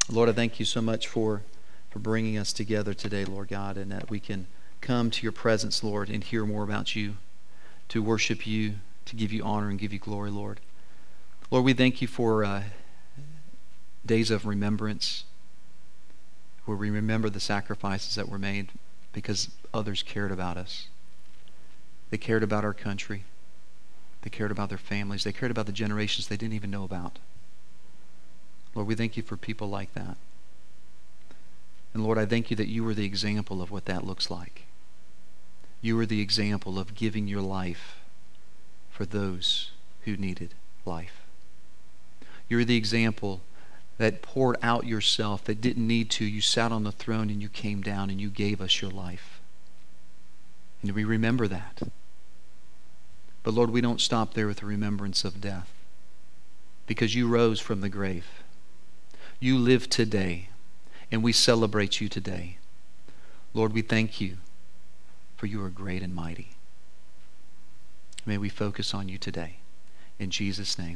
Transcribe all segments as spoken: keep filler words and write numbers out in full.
Lord, I thank you so much for, for bringing us together today, Lord God, and that we can come to your presence, Lord, and hear more about you, to worship you, to give you honor and give you glory, Lord. Lord, we thank you for uh, days of remembrance, where we remember the sacrifices that were made because others cared about us. They cared about our country. They cared about their families. They cared about the generations they didn't even know about. Lord, we thank you for people like that. And Lord, I thank you that you were the example of what that looks like. You were the example of giving your life for those who needed life. You're the example that poured out yourself, that didn't need to. You sat on the throne and you came down and you gave us your life. And we remember that. But Lord, we don't stop there with the remembrance of death, because you rose from the grave. You live today, and we celebrate you today. Lord, we thank you, for you are great and mighty. May we focus on you today. In Jesus' name,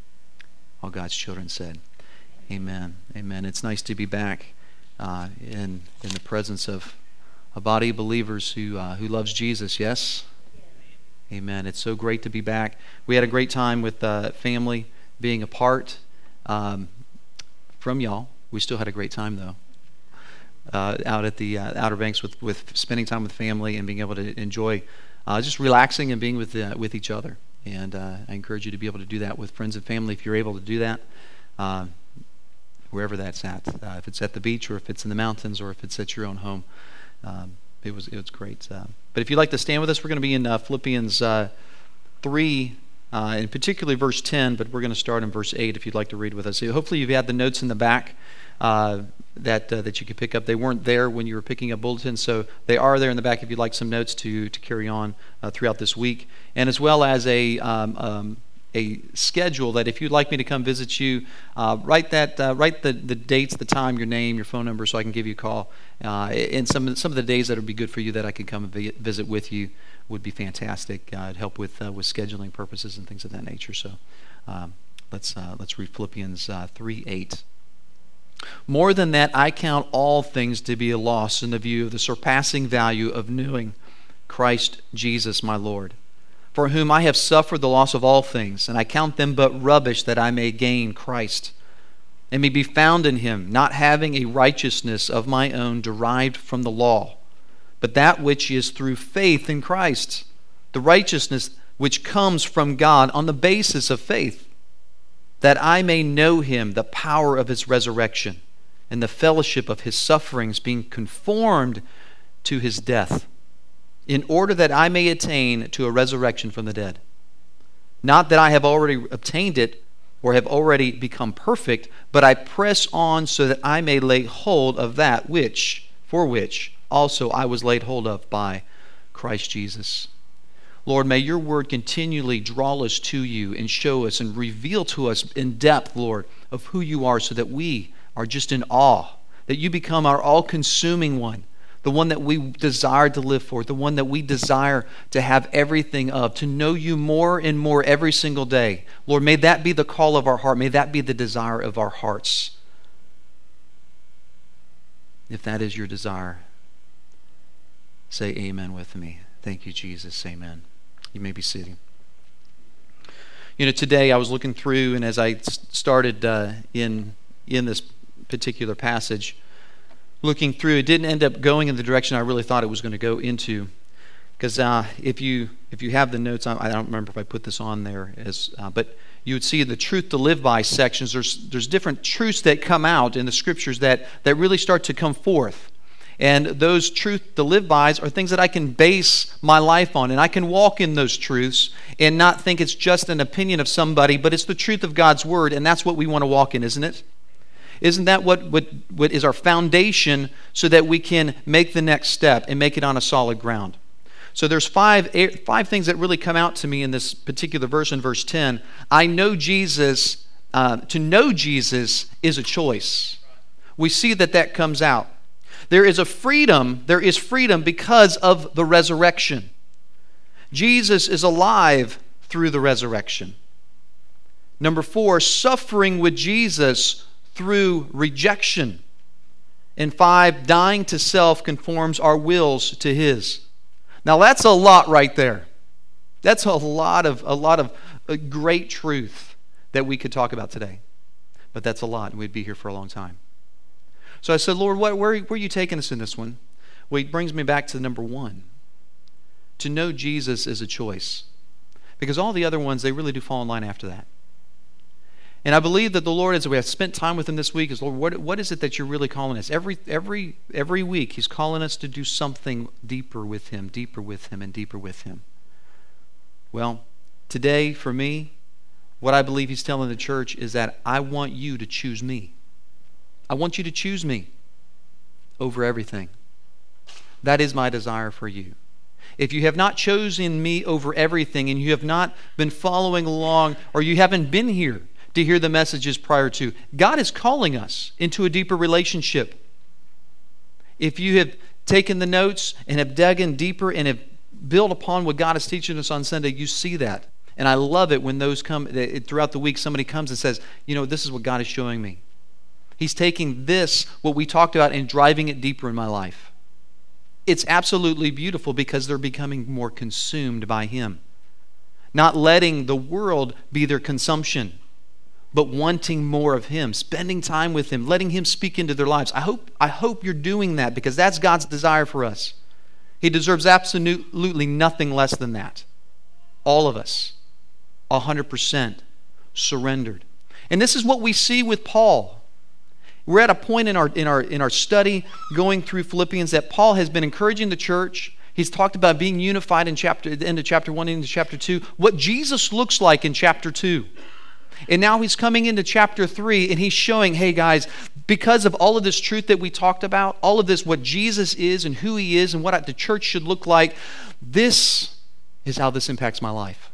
all God's children said, amen. Amen. It's nice to be back uh, in, in the presence of a body of believers who, uh, who loves Jesus, yes? Amen. It's so great to be back. We had a great time with uh, family being apart um, from y'all. We still had a great time, though, uh, out at the uh, Outer Banks with, with spending time with family and being able to enjoy uh, just relaxing and being with uh, with each other. And uh, I encourage you to be able to do that with friends and family if you're able to do that, uh, wherever that's at. Uh, if it's at the beach or if it's in the mountains or if it's at your own home. Um, it was it was great. Uh, but if you'd like to stand with us, we're going to be in uh, Philippians uh, three, uh, and particularly verse ten, but we're going to start in verse eight if you'd like to read with us. So hopefully you've had the notes in the back uh, that uh, that you could pick up. They weren't there when you were picking up bulletins, so they are there in the back if you'd like some notes to, to carry on uh, throughout this week. And as well as a... Um, um, a schedule that if you'd like me to come visit you, uh, write that, uh, write the, the dates, the time, your name, your phone number, so I can give you a call. Uh, and some some of the days that would be good for you that I could come and vi- visit with you would be fantastic. Uh, it'd help with uh, with scheduling purposes and things of that nature. So um, let's uh, let's read Philippians uh, three eight. More than that, I count all things to be a loss in the view of the surpassing value of knowing Christ Jesus, my Lord, for whom I have suffered the loss of all things, and I count them but rubbish that I may gain Christ, and may be found in him, not having a righteousness of my own derived from the law, but that which is through faith in Christ, the righteousness which comes from God on the basis of faith, that I may know him, the power of his resurrection, and the fellowship of his sufferings, being conformed to his death, in order that I may attain to a resurrection from the dead. Not that I have already obtained it or have already become perfect, but I press on so that I may lay hold of that which, for which also I was laid hold of by Christ Jesus. Lord, may your word continually draw us to you and show us and reveal to us in depth, Lord, of who you are, so that we are just in awe, that you become our all-consuming one, the one that we desire to live for, the one that we desire to have everything of, to know you more and more every single day. Lord, may that be the call of our heart. May that be the desire of our hearts. If that is your desire, say amen with me. Thank you, Jesus. Amen. You may be sitting. You know, today I was looking through, and as I started uh, in in this particular passage, looking through, it didn't end up going in the direction I really thought it was going to go into. Because uh, if you if you have the notes, I, I don't remember if I put this on there, as uh, but you would see the truth to live by sections. There's there's different truths that come out in the scriptures that that really start to come forth. And those truth to live bys are things that I can base my life on, and I can walk in those truths and not think it's just an opinion of somebody, but it's the truth of God's word, and that's what we want to walk in, isn't it? Isn't that what, what, what is our foundation so that we can make the next step and make it on a solid ground? So there's five, eight, five things that really come out to me in this particular verse, in verse ten. I know Jesus, uh, to know Jesus is a choice. We see that that comes out. There is a freedom, there is freedom because of the resurrection. Jesus is alive through the resurrection. Number four, suffering with Jesus through rejection. And five, dying to self conforms our wills to His. Now that's a lot right there. That's a lot of a lot of uh, great truth that we could talk about today. But that's a lot, and we'd be here for a long time. So I said, Lord, what, where, where are you taking us in this one? Well, it brings me back to number one. To know Jesus is a choice. Because all the other ones, they really do fall in line after that. And I believe that the Lord, as we have spent time with Him this week, is, Lord, what, what is it that you're really calling us? Every, every, every week, He's calling us to do something deeper with Him, deeper with Him, and deeper with Him. Well, today, for me, what I believe He's telling the church is that I want you to choose me. I want you to choose me over everything. That is my desire for you. If you have not chosen me over everything, and you have not been following along, or you haven't been here to hear the messages prior to, God is calling us into a deeper relationship. If you have taken the notes and have dug in deeper and have built upon what God is teaching us on Sunday, you see that. And I love it when those come, throughout the week, somebody comes and says, you know, this is what God is showing me. He's taking this, what we talked about, and driving it deeper in my life. It's absolutely beautiful because they're becoming more consumed by Him. Not letting the world be their consumption, but wanting more of Him, spending time with Him, letting Him speak into their lives. I hope, I hope you're doing that, because that's God's desire for us. He deserves absolutely nothing less than that. All of us, one hundred percent surrendered. And this is what we see with Paul. We're at a point in our in our in our study going through Philippians that Paul has been encouraging the church. He's talked about being unified in chapter the end of chapter one into chapter two, what Jesus looks like in chapter two. And now he's coming into chapter three, and he's showing, hey guys, because of all of this truth that we talked about, all of this, what Jesus is and who He is and what the church should look like, this is how this impacts my life.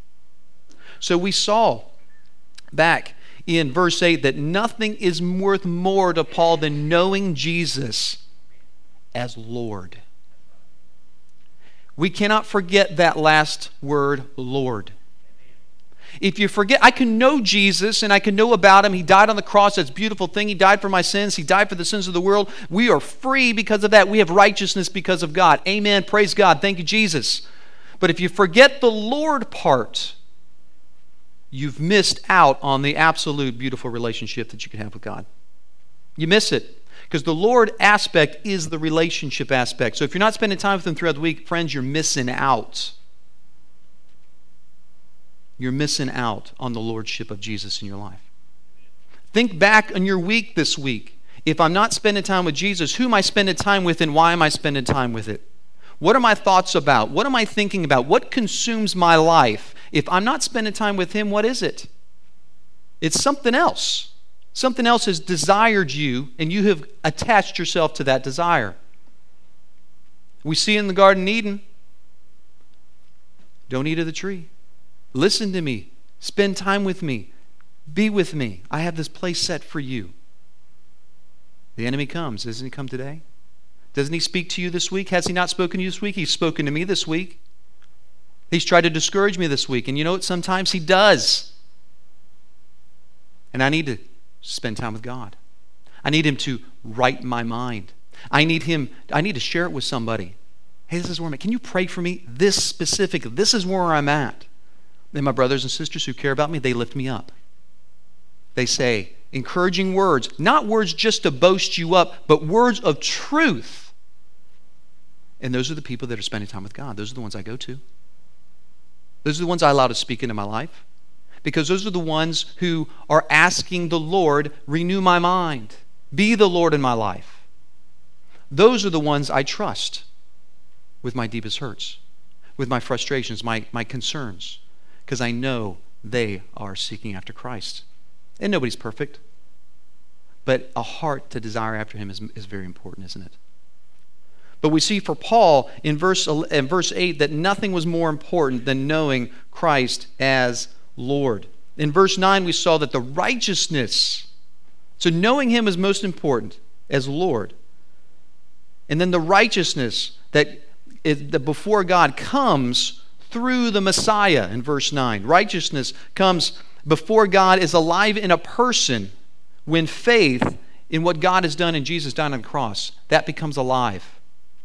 So we saw back in verse eight that nothing is worth more to Paul than knowing Jesus as Lord. We cannot forget that last word, Lord. If you forget, I can know Jesus and I can know about Him. He died on the cross. That's a beautiful thing. He died for my sins. He died for the sins of the world. We are free because of that. We have righteousness because of God. Amen. Praise God. Thank you, Jesus. But if you forget the Lord part, you've missed out on the absolute beautiful relationship that you can have with God. You miss it. Because the Lord aspect is the relationship aspect. So if you're not spending time with Him throughout the week, friends, you're missing out. You're missing out on the Lordship of Jesus in your life. Think back on your week this week. If I'm not spending time with Jesus, who am I spending time with, and why am I spending time with it? What are my thoughts about? What am I thinking about? What consumes my life? If I'm not spending time with Him, what is it? It's something else. Something else has desired you, and you have attached yourself to that desire. We see in the Garden of Eden, don't eat of the tree. Listen to me. Spend time with me. Be with me. I have this place set for you. The enemy comes. Doesn't he come today? Doesn't he speak to you this week? Has he not spoken to you this week? He's spoken to me this week. He's tried to discourage me this week. And you know what? Sometimes he does. And I need to spend time with God. I need Him to right my mind. I need Him, I need to share it with somebody. Hey, this is where I'm at. Can you pray for me? This specific, this is where I'm at. And my brothers and sisters who care about me, they lift me up. They say encouraging words, not words just to boast you up, but words of truth. And those are the people that are spending time with God. Those are the ones I go to. Those are the ones I allow to speak into my life. Because those are the ones who are asking the Lord, renew my mind. Be the Lord in my life. Those are the ones I trust with my deepest hurts, with my frustrations, my, my concerns. Because I know they are seeking after Christ. And nobody's perfect. But a heart to desire after Him is, is very important, isn't it? But we see for Paul in verse, in verse eight that nothing was more important than knowing Christ as Lord. In verse nine we saw that the righteousness, so knowing Him is most important as Lord. And then the righteousness that, is, that before God comes through the Messiah in verse nine. Righteousness comes before God, is alive in a person When faith in what God has done in Jesus dying on the cross, that becomes alive.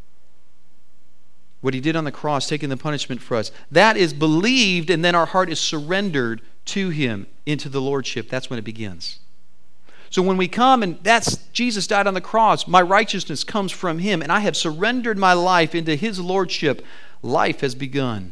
What he did on the cross, taking the punishment for us, that is believed, and then our heart is surrendered to him into the lordship. That's when it begins. So when we come and that's Jesus died on the cross, my righteousness comes from him, and I have surrendered my life into his lordship, life has begun.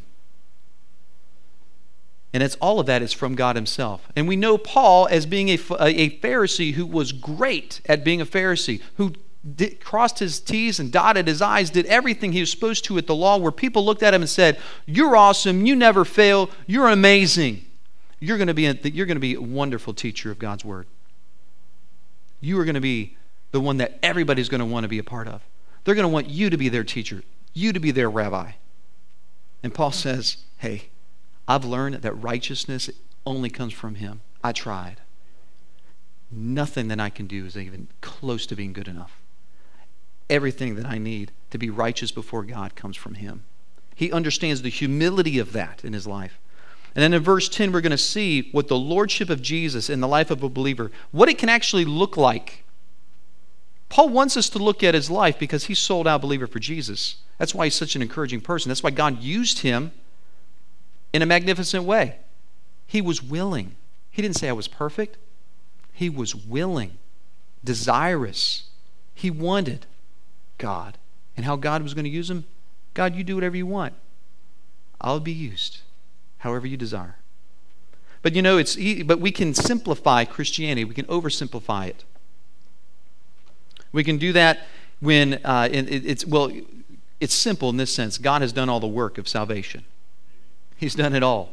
And it's all of that is from God himself. And we know Paul as being a, a Pharisee who was great at being a Pharisee, who did, crossed his T's and dotted his I's, did everything he was supposed to at the law, where people looked at him and said, "You're awesome, you never fail, you're amazing. You're going to be a, you're going to be a wonderful teacher of God's word. You are going to be the one that everybody's going to want to be a part of. They're going to want you to be their teacher, you to be their rabbi." And Paul says, hey, I've learned that righteousness only comes from him. I tried. Nothing that I can do is even close to being good enough. Everything that I need to be righteous before God comes from him. He understands the humility of that in his life. And then in verse ten, we're going to see what the lordship of Jesus in the life of a believer, what it can actually look like. Paul wants us to look at his life because he's sold out believer for Jesus. That's why he's such an encouraging person. That's why God used him in a magnificent way. He was willing. He didn't say I was perfect. He was willing, desirous. He wanted God. And how God was going to use him? God, you do whatever you want. I'll be used however you desire. But you know, it's but we can simplify Christianity. We can oversimplify it. We can do that when uh, it, it's well, it's simple in this sense. God has done all the work of salvation. He's done it all.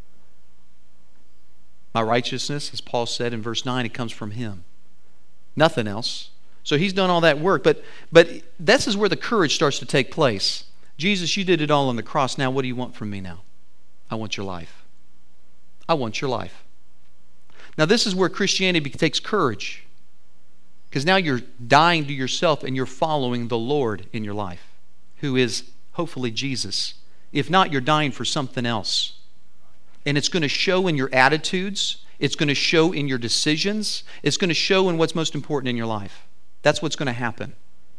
My righteousness, as Paul said in verse nine, it comes from him. Nothing else. So he's done all that work. But but this is where the courage starts to take place. Jesus, you did it all on the cross. Now what do you want from me now? I want your life. I want your life. Now this is where Christianity takes courage. Because now you're dying to yourself and you're following the Lord in your life, who is hopefully Jesus. If not, you're dying for something else. And it's going to show in your attitudes. It's going to show in your decisions. It's going to show in what's most important in your life. That's what's going to happen.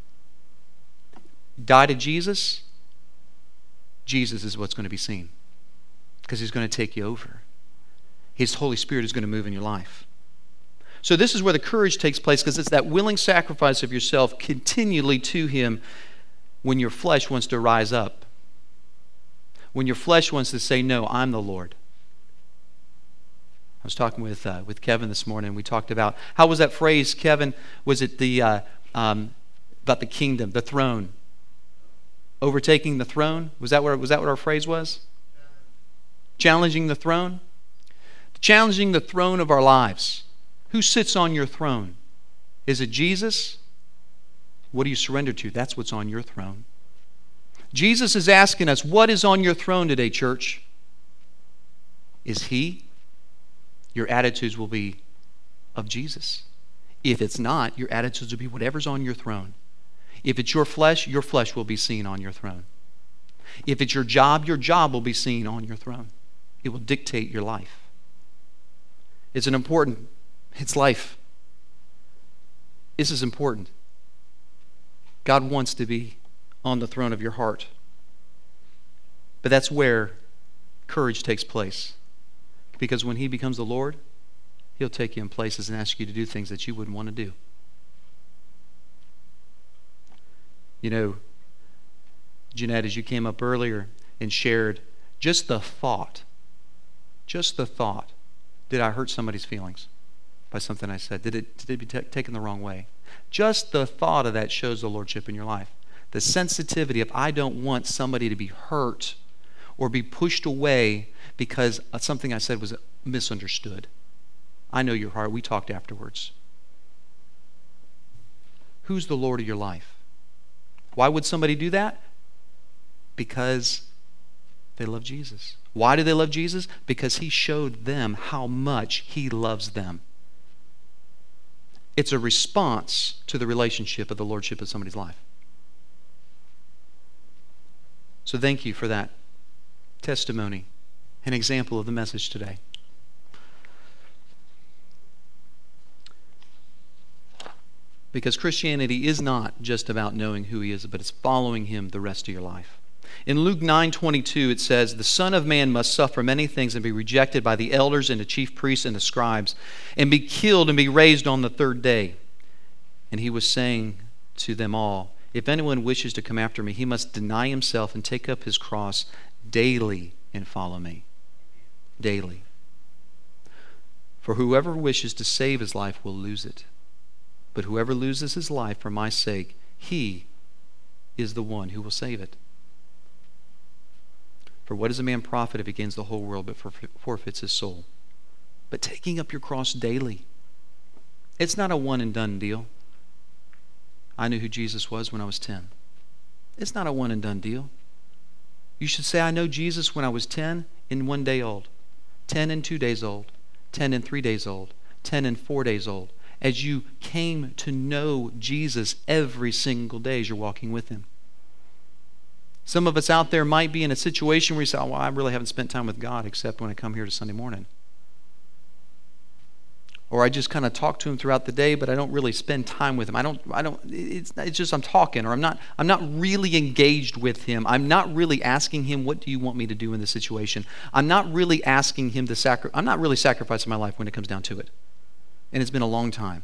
Die to Jesus. Jesus is what's going to be seen. Because he's going to take you over. His Holy Spirit is going to move in your life. So this is where the courage takes place, because it's that willing sacrifice of yourself continually to him when your flesh wants to rise up. When your flesh wants to say, no, I'm the Lord. I was talking with uh, with Kevin this morning. We talked about, how was that phrase, Kevin? Was it the uh, um, about the kingdom, the throne? Overtaking the throne? Was that what, was that what our phrase was? Challenging the throne? Challenging the throne of our lives. Who sits on your throne? Is it Jesus? What do you surrender to? That's what's on your throne. Jesus is asking us, what is on your throne today, church? Is he? Your attitudes will be of Jesus. If it's not, your attitudes will be whatever's on your throne. If it's your flesh, your flesh will be seen on your throne. If it's your job, your job will be seen on your throne. It will dictate your life. It's an important, it's life. This is important. God wants to be on the throne of your heart. But that's where courage takes place. Because when he becomes the Lord, he'll take you in places and ask you to do things that you wouldn't want to do. You know, Jeanette, as you came up earlier and shared, just the thought, just the thought, did I hurt somebody's feelings by something I said? Did it, did it be t- taken the wrong way? Just the thought of that shows the lordship in your life. The sensitivity of, I don't want somebody to be hurt or be pushed away because something I said was misunderstood. I know your heart. We talked afterwards. Who's the Lord of your life? Why would somebody do that? Because they love Jesus. Why do they love Jesus? Because he showed them how much he loves them. It's a response to the relationship of the lordship of somebody's life. So thank you for that testimony, an example of the message today. Because Christianity is not just about knowing who he is, but it's following him the rest of your life. In Luke nine twenty-two, it says, "The Son of Man must suffer many things and be rejected by the elders and the chief priests and the scribes, and be killed and be raised on the third day." And he was saying to them all, "If anyone wishes to come after me, he must deny himself and take up his cross daily and follow me." Daily. "For whoever wishes to save his life will lose it. But whoever loses his life for my sake, he is the one who will save it. For what does a man profit if he gains the whole world but forfeits his soul?" But taking up your cross daily. It's not a one and done deal. I knew who Jesus was when I was ten. It's not a one and done deal. You should say, "I know Jesus when I was ten and one day old, ten and two days old, ten and three days old, ten and four days old." As you came to know Jesus every single day as you're walking with him. Some of us out there might be in a situation where you say, "Oh, well, I really haven't spent time with God except when I come here to Sunday morning." Or I just kind of talk to him throughout the day, but I don't really spend time with him. I don't, I don't, it's, it's just I'm talking, or I'm not, I'm not really engaged with him. I'm not really asking him, "What do you want me to do in this situation?" I'm not really asking him to sacrifice, I'm not really sacrificing my life when it comes down to it. And it's been a long time.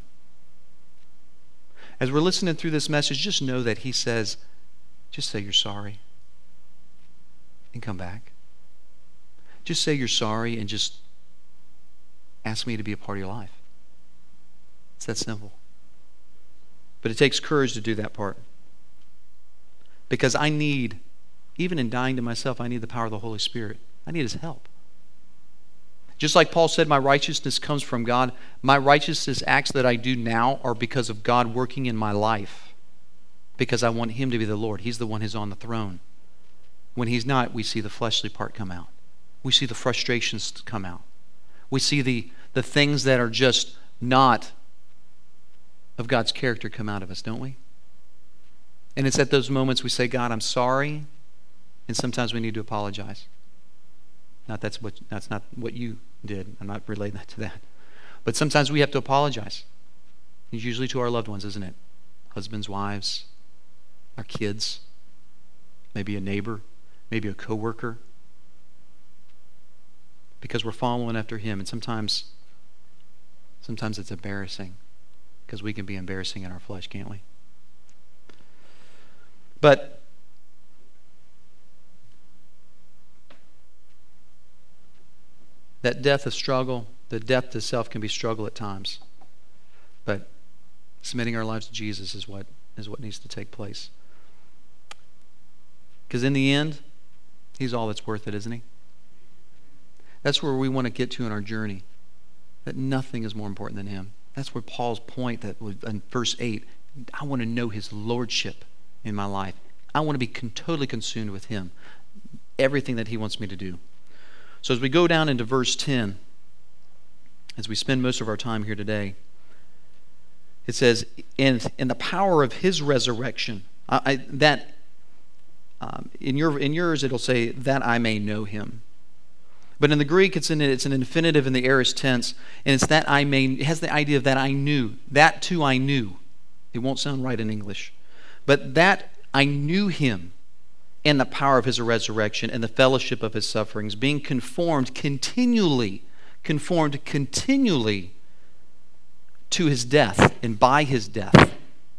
As we're listening through this message, just know that he says, just say you're sorry and come back. Just say you're sorry and just ask me to be a part of your life. It's that simple. But it takes courage to do that part. Because I need, even in dying to myself, I need the power of the Holy Spirit. I need his help. Just like Paul said, my righteousness comes from God. My righteousness acts that I do now are because of God working in my life. Because I want him to be the Lord. He's the one who's on the throne. When he's not, we see the fleshly part come out. We see the frustrations come out. We see the, the things that are just not of God's character come out of us, don't we? And it's at those moments we say, "God, I'm sorry." And sometimes we need to apologize. Not that's what that's not what you did. I'm not relating that to that. But sometimes we have to apologize. It's usually to our loved ones, isn't it? Husbands, wives, our kids, maybe a neighbor, maybe a coworker. Because we're following after him. And sometimes, sometimes it's embarrassing. Because we can be embarrassing in our flesh, can't we? But that death of struggle, the death to self can be struggle at times. But submitting our lives to Jesus is what is what needs to take place. Because in the end, he's all that's worth it, isn't he? That's where we want to get to in our journey. That nothing is more important than him. That's where Paul's point that in verse eight, I want to know his lordship in my life. I want to be con- totally consumed with him. Everything that he wants me to do. So as we go down into verse ten, as we spend most of our time here today, it says, in, in the power of his resurrection, I, I, that um, in your in yours it'll say, that I may know him. But in the Greek, it's an, it's an infinitive in the aorist tense, and it's that I may, it has the idea of that I knew. That too I knew. It won't sound right in English. But that I knew him in the power of his resurrection and the fellowship of his sufferings, being conformed continually, conformed continually to his death and by his death.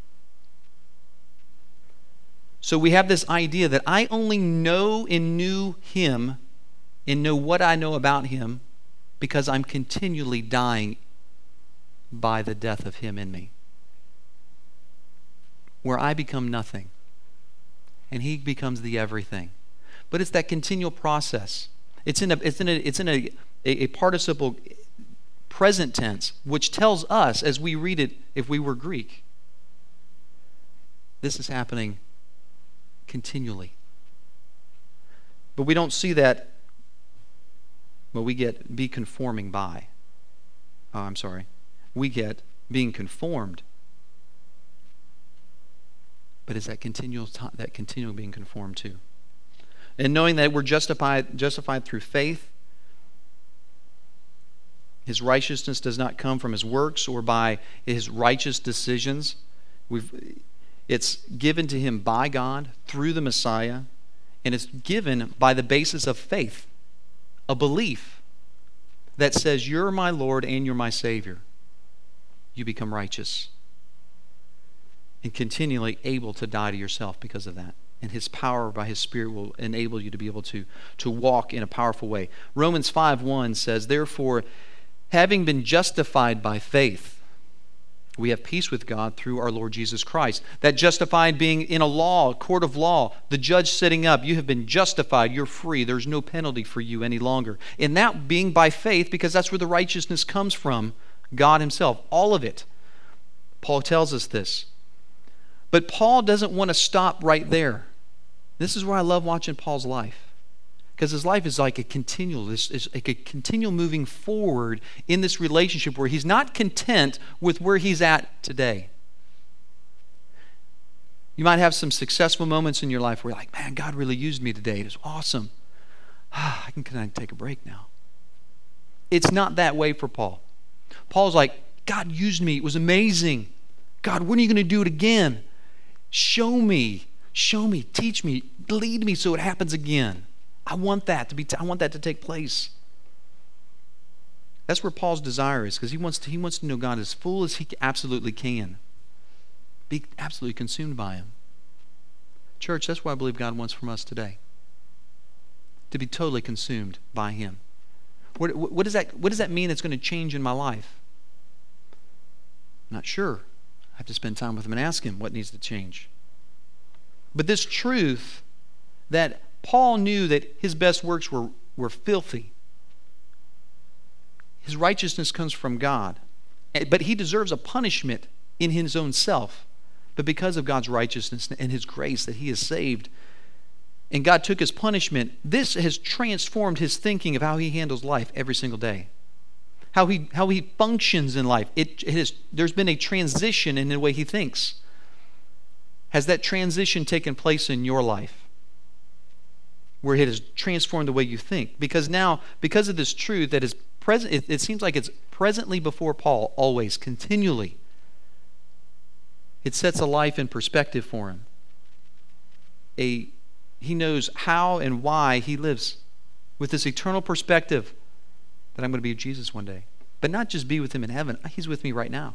So we have this idea that I only know and knew him and know what I know about him because I'm continually dying by the death of him in me. Where I become nothing and he becomes the everything. But it's that continual process. It's in a it's in a it's in a, a, a participle present tense, which tells us as we read it, if we were Greek, this is happening continually. But we don't see that. Well, we get be conforming by. Oh, I'm sorry. We get being conformed. But it's that continual that continual being conformed to. And knowing that we're justified justified through faith. His righteousness does not come from his works or by his righteous decisions. We've, it's given to him by God through the Messiah, and it's given by the basis of faith, a belief that says, you're my Lord and you're my Savior. You become righteous and continually able to die to yourself because of that. And his power by his Spirit will enable you to be able to, to walk in a powerful way. Romans five one says, therefore, having been justified by faith, we have peace with God through our Lord Jesus Christ. That justified being in a law, a court of law, the judge sitting up, you have been justified, you're free, there's no penalty for you any longer. And that being by faith, because that's where the righteousness comes from, God himself, all of it. Paul tells us this. But Paul doesn't want to stop right there. This is where I love watching Paul's life. Because his life is like a continual, it's, it's like a continual moving forward in this relationship where he's not content with where he's at today. You might have some successful moments in your life where you're like, man, God really used me today. It was awesome. I can kind of take a break now. It's not that way for Paul. Paul's like, God used me. It was amazing. God, when are you going to do it again? Show me. Show me. Teach me. Lead me so it happens again. I want that to be. T- I want that to take place. That's where Paul's desire is, because he wants to. He wants to know God as full as he absolutely can. Be absolutely consumed by him. Church, that's what I believe God wants from us today. To be totally consumed by him. What, what, what does that? What does that mean? It's going to change in my life. I'm not sure. I have to spend time with him and ask him what needs to change. But this truth that Paul knew that his best works were, were filthy. His righteousness comes from God. But he deserves a punishment in his own self. But because of God's righteousness and his grace that he is saved, and God took his punishment, this has transformed his thinking of how he handles life every single day. How he, how he functions in life. It, it has, there's been a transition in the way he thinks. Has that transition taken place in your life? Where it has transformed the way you think. Because now, because of this truth that is present, it, it seems like it's presently before Paul, always, continually. It sets a life in perspective for him. A, he knows how and why he lives with this eternal perspective that I'm going to be with Jesus one day. But not just be with him in heaven. He's with me right now.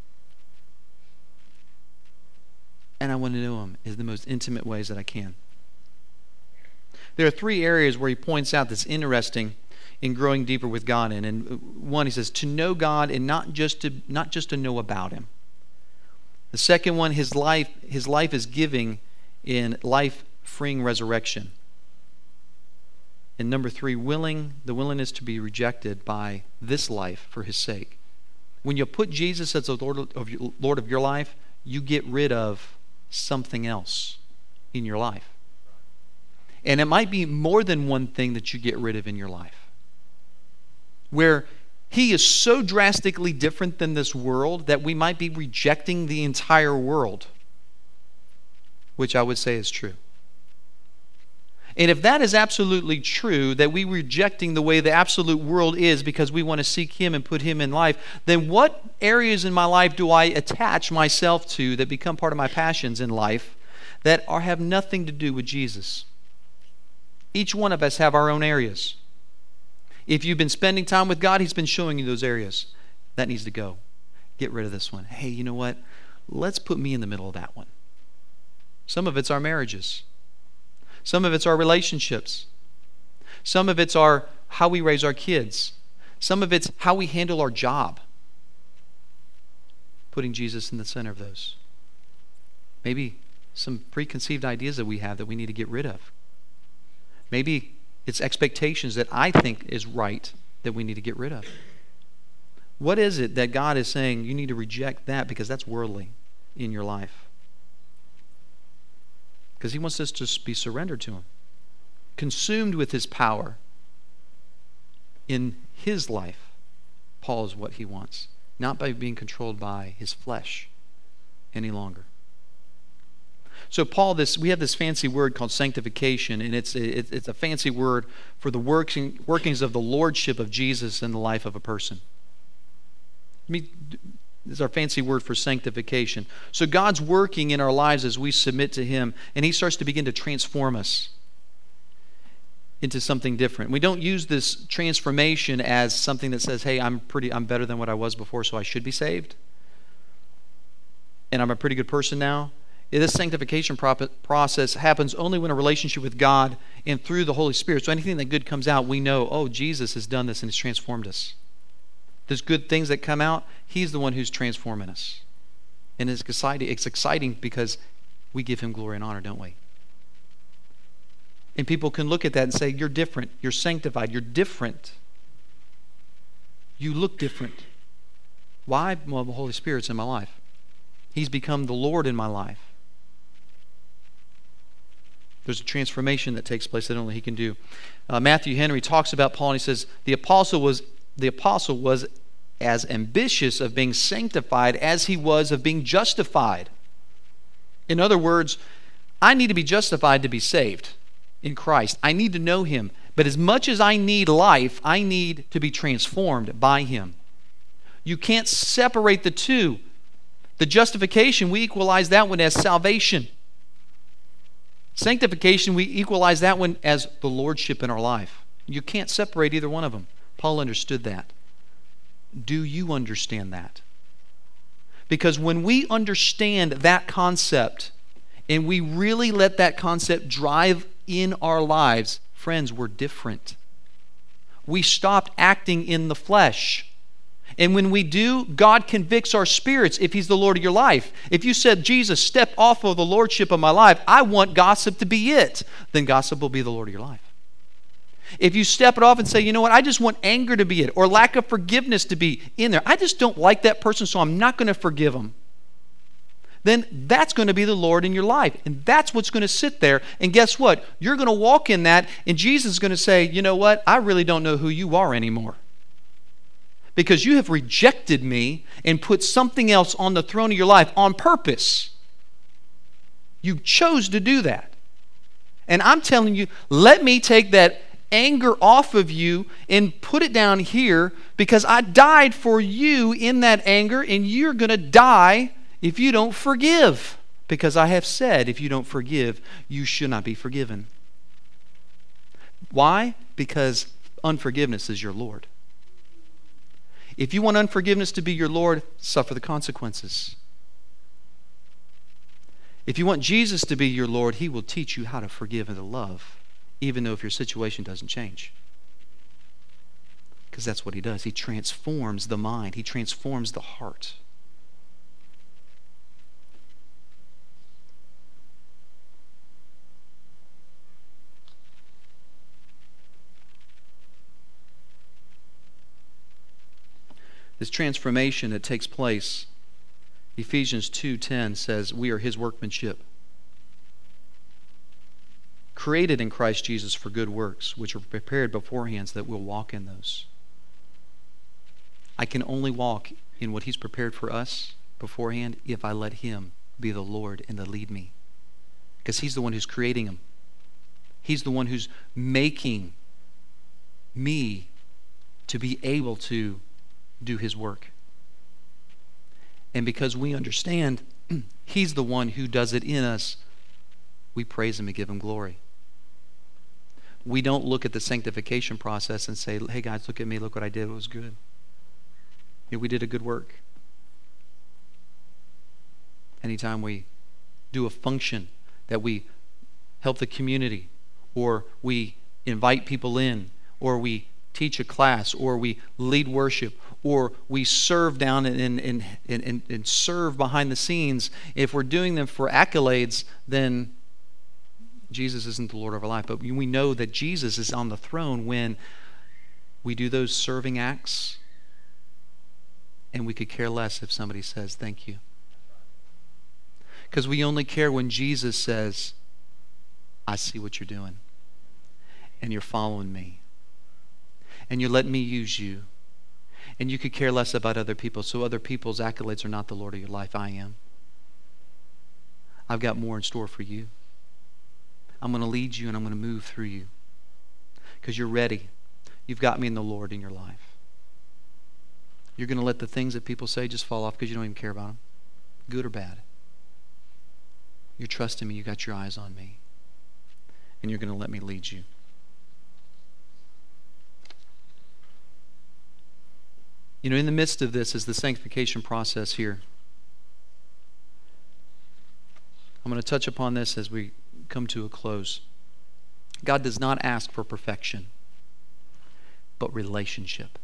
And I want to know him in the most intimate ways that I can. There are three areas where he points out that's interesting in growing deeper with God in. And one, he says, to know God and not just to not just to know about him. The second one, his life, his life is giving in life-freeing resurrection. And number three, willing, the willingness to be rejected by this life for his sake. When you put Jesus as the Lord of your, Lord of your life, you get rid of something else in your life. And it might be more than one thing that you get rid of in your life. Where he is so drastically different than this world that we might be rejecting the entire world. Which I would say is true. And if that is absolutely true, that we rejecting the way the absolute world is because we want to seek him and put him in life, then what areas in my life do I attach myself to that become part of my passions in life that are, have nothing to do with Jesus? Each one of us have our own areas. If you've been spending time with God, he's been showing you those areas. That needs to go. Get rid of this one. Hey, you know what? Let's put me in the middle of that one. Some of it's our marriages. Some of it's our relationships. Some of it's our how we raise our kids. Some of it's how we handle our job. Putting Jesus in the center of those. Maybe some preconceived ideas that we have that we need to get rid of. Maybe it's expectations that I think is right that we need to get rid of. What is it that God is saying you need to reject that because that's worldly in your life? Because he wants us to be surrendered to him. Consumed with his power in his life. Paul is what he wants. Not by being controlled by his flesh any longer. So Paul, this we have this fancy word called sanctification, and it's it, it's a fancy word for the working, workings of the lordship of Jesus in the life of a person. I mean, is our fancy word for sanctification. So God's working in our lives as we submit to Him, and He starts to begin to transform us into something different. We don't use this transformation as something that says, hey, I'm pretty, I'm better than what I was before, so I should be saved, and I'm a pretty good person now. This sanctification process happens only when a relationship with God and through the Holy Spirit. So anything that good comes out, we know, oh, Jesus has done this and has transformed us. There's good things that come out, He's the one who's transforming us. And it's exciting, it's exciting because we give Him glory and honor, don't we? And people can look at that and say, you're different, you're sanctified, you're different. You look different. Why? Well, the Holy Spirit's in my life. He's become the Lord in my life. There's a transformation that takes place that only He can do. Uh, Matthew Henry talks about Paul, and he says, the apostle was the apostle was as ambitious of being sanctified as he was of being justified. In other words, I need to be justified to be saved in Christ. I need to know Him. But as much as I need life, I need to be transformed by Him. You can't separate the two. The justification, we equalize that one as salvation. Sanctification, we equalize that one as the lordship in our life. You can't separate either one of them. Paul understood that. Do you understand that? Because when we understand that concept and we really let that concept drive in our lives, friends, we're different. We stopped acting in the flesh. And when we do, God convicts our spirits if He's the Lord of your life. If you said, Jesus, step off of the lordship of my life, I want gossip to be it, then gossip will be the Lord of your life. If you step it off and say, you know what, I just want anger to be it, or lack of forgiveness to be in there. I just don't like that person, so I'm not going to forgive them. Then that's going to be the Lord in your life. And that's what's going to sit there. And guess what? You're going to walk in that, and Jesus is going to say, you know what, I really don't know who you are anymore. Because you have rejected me and put something else on the throne of your life on purpose. You chose to do that. And I'm telling you, let me take that anger off of you and put it down here, because I died for you in that anger, and you're going to die if you don't forgive. Because I have said, if you don't forgive, you should not be forgiven. Why? Because unforgiveness is your Lord. If you want unforgiveness to be your Lord, suffer the consequences. If you want Jesus to be your Lord, He will teach you how to forgive and to love, even though if your situation doesn't change. Because that's what He does. He transforms the mind. He transforms the heart. This transformation that takes place, Ephesians two ten says, we are His workmanship, created in Christ Jesus for good works, which are prepared beforehand so that we'll walk in those. I can only walk in what He's prepared for us beforehand if I let Him be the Lord and to lead me. Because He's the one who's creating them. He's the one who's making me to be able to do His work. And because we understand He's the one who does it in us, we praise Him and give Him glory. We don't look at the sanctification process and say, hey guys, look at me, look what I did, it was good. Yeah, we did a good work. Anytime we do a function that we help the community, or we invite people in, or we teach a class, or we lead worship, or we serve down and, and, and, and serve behind the scenes, if we're doing them for accolades, then Jesus isn't the Lord of our life. But we know that Jesus is on the throne when we do those serving acts, and we could care less if somebody says thank you. Because we only care when Jesus says, I see what you're doing, and you're following me, and you're letting me use you. And you could care less about other people. So other people's accolades are not the Lord of your life. I am. I've got more in store for you. I'm going to lead you, and I'm going to move through you. Because you're ready. You've got me in the Lord in your life. You're going to let the things that people say just fall off because you don't even care about them, good or bad. You're trusting me. You got your eyes on me. And you're going to let me lead you. You know, in the midst of this is the sanctification process here. I'm going to touch upon this as we come to a close. God does not ask for perfection, but relationship.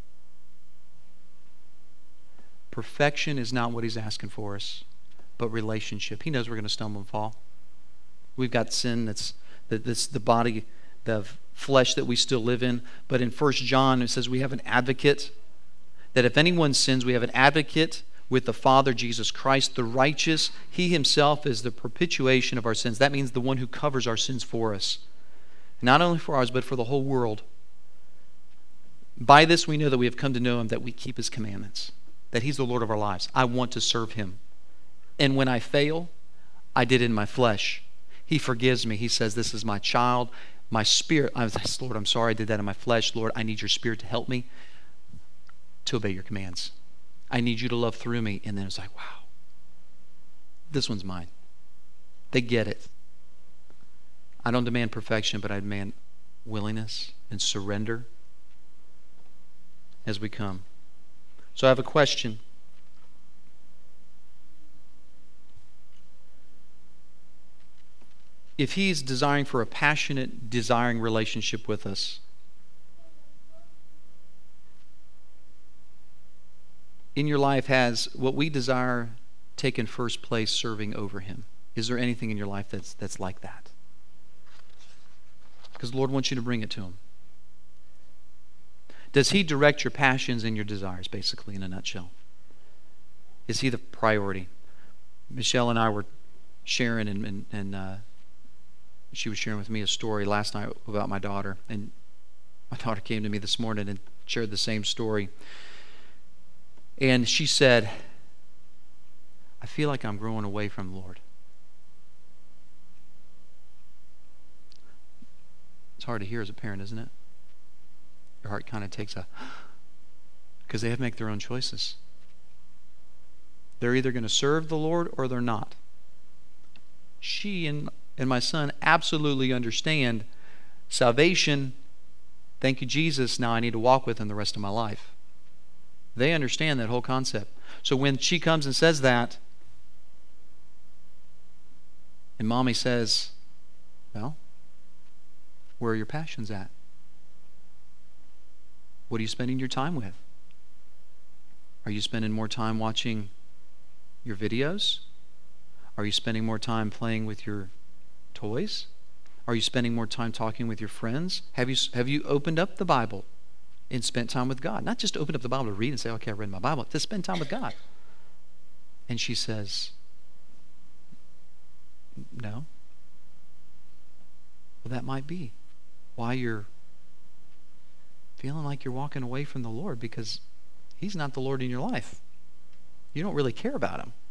Perfection is not what He's asking for us, but relationship. He knows we're going to stumble and fall. We've got sin that's, that that's the body, the flesh that we still live in. But in First John, it says we have an advocate, that if anyone sins, we have an advocate with the Father, Jesus Christ, the righteous. He Himself is the propitiation of our sins. That means the one who covers our sins for us. Not only for ours, but for the whole world. By this we know that we have come to know Him, that we keep His commandments, that He's the Lord of our lives. I want to serve Him. And when I fail, I did it in my flesh. He forgives me. He says, this is my child, my spirit. I was, Lord, I'm sorry I did that in my flesh. Lord, I need your Spirit to help me to obey your commands. I need you to love through me. And then it's like, wow, this one's mine. They get it. I don't demand perfection, but I demand willingness and surrender as we come. So I have a question. If He's desiring for a passionate, desiring relationship with us, in your life, has what we desire taken first place serving over Him? Is there anything in your life that's that's like that? Because the Lord wants you to bring it to Him. Does He direct your passions and your desires, basically, in a nutshell? Is He the priority? Michelle and I were sharing, and, and, and uh, she was sharing with me a story last night about my daughter. And my daughter came to me this morning and shared the same story. And she said, I feel like I'm growing away from the Lord. It's hard to hear as a parent, isn't it? Your heart kind of takes a... because they have to make their own choices. They're either going to serve the Lord or they're not. She and, and my son absolutely understand salvation. Thank you, Jesus. Now I need to walk with Him the rest of my life. They understand that whole concept. So when she comes and says that, and Mommy says, well, where are your passions at? What are you spending your time with? Are you spending more time watching your videos? Are you spending more time playing with your toys? Are you spending more time talking with your friends? Have you have you opened up the Bible and spent time with God? Not just open up the Bible to read and say, okay, I read my Bible. To spend time with God. And she says, no. Well, that might be why you're feeling like you're walking away from the Lord, because He's not the Lord in your life. You don't really care about Him.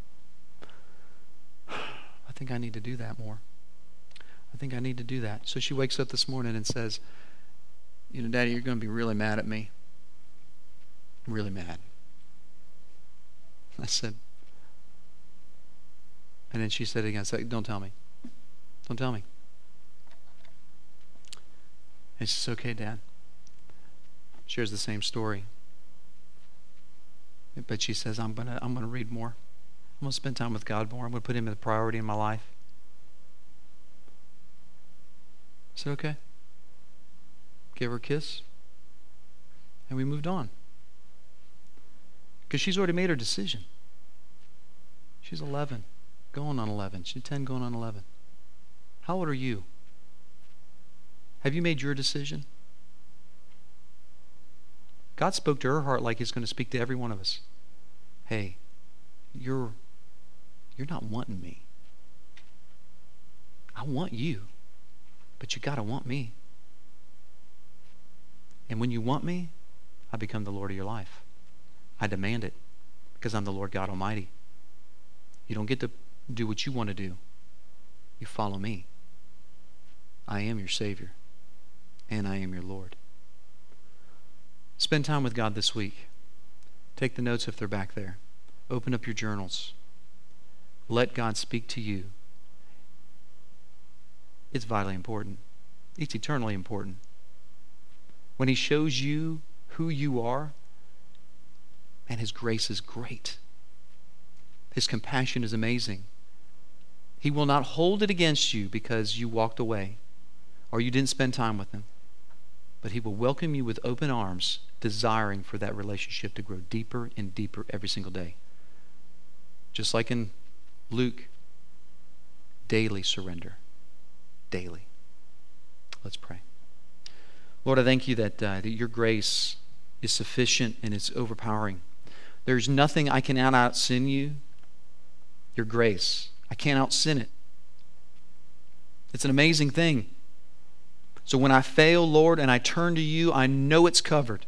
I think I need to do that more. I think I need to do that. So she wakes up this morning and says, you know, Daddy, you're going to be really mad at me. Really mad. I said, and then she said it again, I said, don't tell me. Don't tell me. And she says, okay, Dad. Shares the same story. But she says, I'm gonna I'm gonna read more. I'm gonna spend time with God more. I'm gonna put Him as a priority in my life. I said, okay. Gave her a kiss. And we moved on. Because she's already made her decision. She's eleven, going on eleven. She's ten, going on eleven. How old are you? Have you made your decision? God spoke to her heart like He's going to speak to every one of us. Hey, you're you're not wanting me. I want you, but you got to want me. And when you want me, I become the Lord of your life. I demand it because I'm the Lord God Almighty. You don't get to do what you want to do. You follow me. I am your Savior, and I am your Lord. Spend time with God this week. Take the notes if they're back there. Open up your journals. Let God speak to you. It's vitally important. It's eternally important. When he shows you who you are, and his grace is great. His compassion is amazing. He will not hold it against you because you walked away or you didn't spend time with him. But he will welcome you with open arms, desiring for that relationship to grow deeper and deeper every single day. Just like in Luke, daily surrender. Daily. Let's pray. Lord, I thank you that, uh, that your grace is sufficient and it's overpowering. There's nothing I can out sin you. Your grace. I can't out sin it. It's an amazing thing. So when I fail, Lord, and I turn to you, I know it's covered.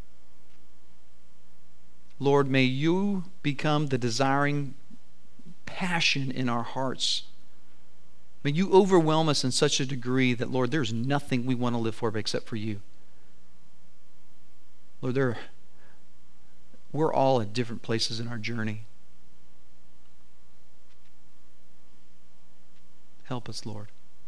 Lord, may you become the desiring passion in our hearts. May you overwhelm us in such a degree that, Lord, there's nothing we want to live for except for you. Lord, there, we're all at different places in our journey. Help us, Lord.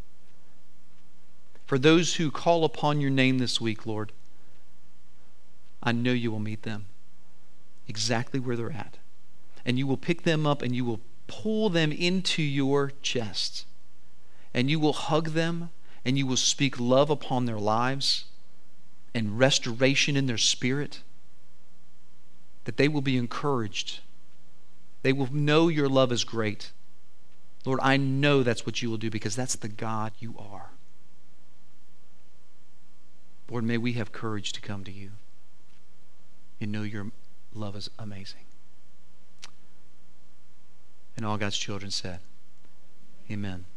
For those who call upon your name this week, Lord, I know you will meet them exactly where they're at. And you will pick them up and you will pull them into your chest. And you will hug them and you will speak love upon their lives and restoration in their spirit. That they will be encouraged. They will know your love is great. Lord, I know that's what you will do because that's the God you are. Lord, may we have courage to come to you and know your love is amazing. And all God's children said, amen.